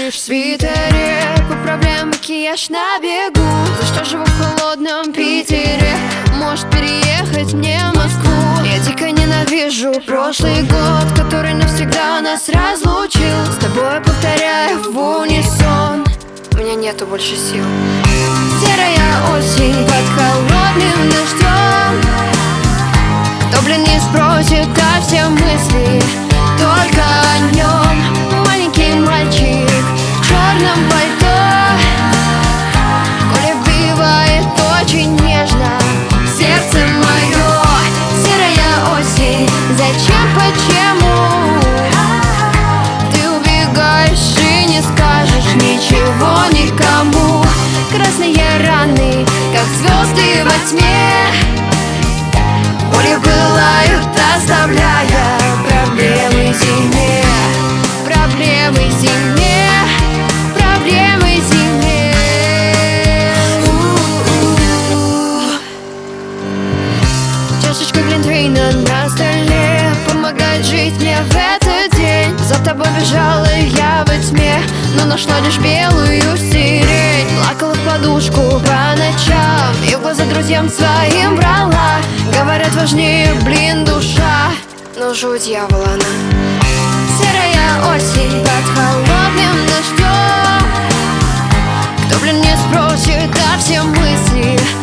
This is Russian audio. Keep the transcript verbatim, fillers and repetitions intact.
лишь в свитере. Поправляю макияж на бегу. За что живу в холодном Питере? Может переехать мне в Москву? Я дико ненавижу прошлый год, который навсегда нас разлучил. С тобой повторяю в унисон: у меня нету больше сил. Серая осень под холодным дождем. Кто, блин, не спросит, а все мысли только о нем. Маленький мальчик в черном пальто. Коля вбивает очень нежно в сердце мое. Серая осень, зачем, почему ты убегаешь и не скажешь ничего никому? Красные раны, как звезды во тьме, болью пылают, оставляя проблемы зиме. Проблемы зиме, проблемы зиме. У-у-у. Чашечка глинтвейна на столе помогает жить мне в этот день. За тобой бежала я во тьме, но нашла лишь белую сирень. Плакала в подушку по ночам и в глаза друзьям своим брала. Говорят, важнее, блин, душа, но жуть дьявола она. Серая осень под холодным дождем. Кто, блин, не спросит, а все мысли